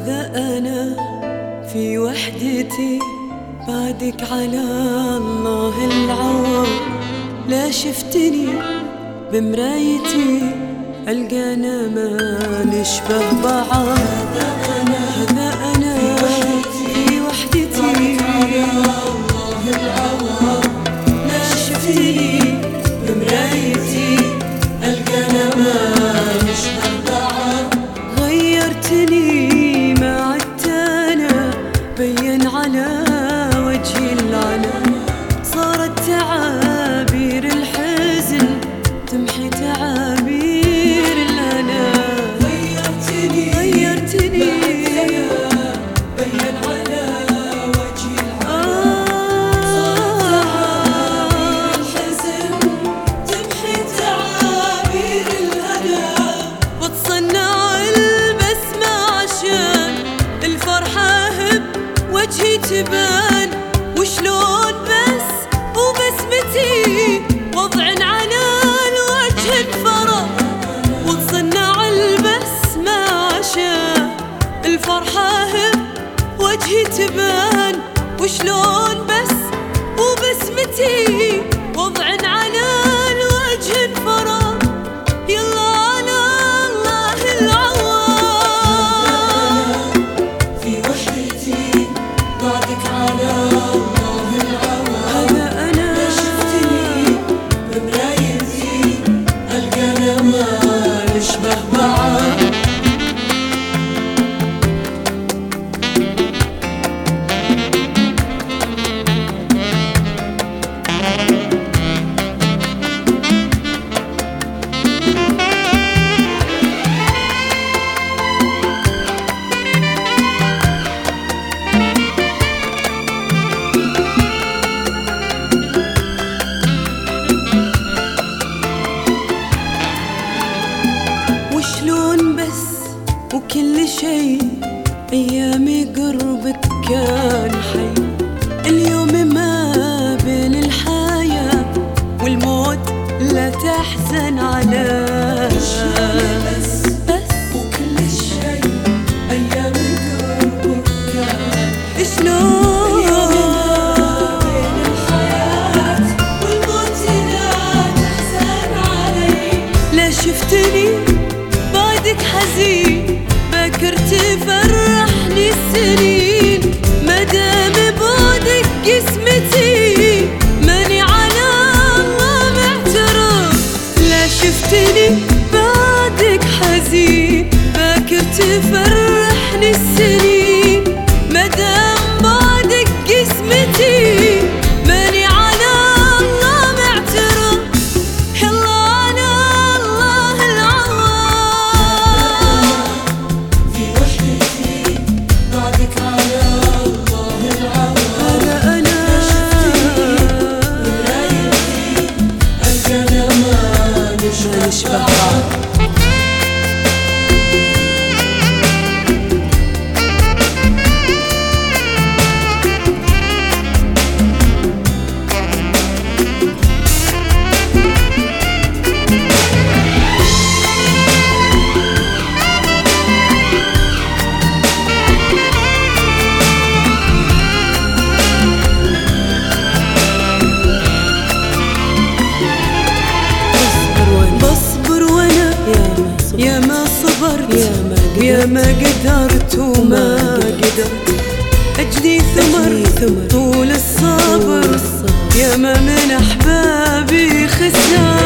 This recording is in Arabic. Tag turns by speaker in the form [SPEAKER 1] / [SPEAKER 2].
[SPEAKER 1] هذا أنا في وحدتي، بعدك على الله العوض. لا شفتني بمرايتي ألقانا ما نشبه بعض. هذا أنا في وحدتي، على الله العوض. لا شفتني بمرايتي ألقانا ما نشبه بعض. غيرتني ما عدت أنا، بين على وجهي العنا. صارت تعابير الحزن تمحي تعابير الهنا. غيرتني بين على وجهي العنا. صارت تعابير الحزن تمحي تعابير الهنا. بتصنع البسمة عشان الفرحة هب وجهي تبان. وشلون بس وبسمتي وضع على الوجه انفرض. وتصنع البسمة عشان الفرحة هب وجهي تبان. وشلون بس وبسمتي وضع على الوجه انفرض. يلا على الله العوض. في وحدتي بعدك على الله العوض. هذا أنا لا شفتني بمرايتي ألقانا ما نشبه بعض. وشلون بس وكل شي أيامي قربك كان حي. اليوم ما بين الحياة والموت لا تحزن عليه. بس وكل شي أيامي قربك كان. شلون اليوم ما بين الحياة والموت لا تحزن علي. لا شفتني بعدك حزين، باكر تفرحني السنين. مدام بعدك قسمتي ماني على الله معترف. لا شفتني بعدك حزين، باكر تفرحني السنين. مدام بعدك قسمتي ماني على الله معترف. يلا على الله العوض. في وحدتي بعدك على الله العوض. هذا أنا لا شفتني بمرايتي ألقانا ما نشبه بعض. يا ما صبرت يا ما قدرت وما قدرت. أجدي ثمر طول الصبر. يا ما من أحبابي خسر.